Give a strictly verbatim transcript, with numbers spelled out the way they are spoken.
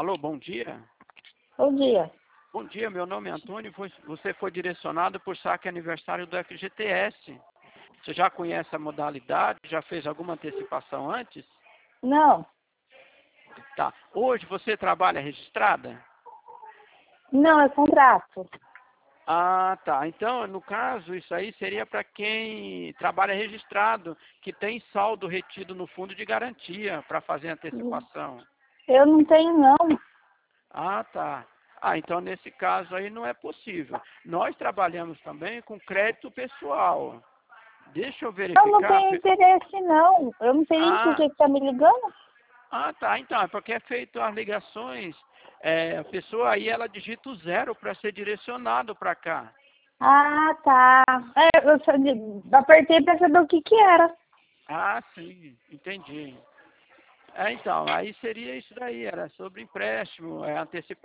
Alô, bom dia. Bom dia. Bom dia, meu nome é Antônio. Você foi direcionado por saque aniversário do F G T S. Você já conhece a modalidade? Já fez alguma antecipação antes? Não. Tá. Hoje você trabalha registrada? Não, é contrato. Ah, tá. Então, no caso, isso aí seria para quem trabalha registrado, que tem saldo retido no fundo de garantia para fazer antecipação. Eu não tenho, não. Ah, tá. Ah, então nesse caso aí não é possível. Nós trabalhamos também com crédito pessoal. Deixa eu Eu não verificar. tenho interesse, não. Eu não sei nem por Ah, que você tá me ligando. ah, tá. Então, é porque é feito as ligações. É, a pessoa aí, ela digita o zero para ser direcionado para cá. Ah, tá. É, eu só de- apertei pra saber o que que era. Ah, sim, entendi. É, então, aí seria isso daí, era sobre empréstimo, é, antecipação.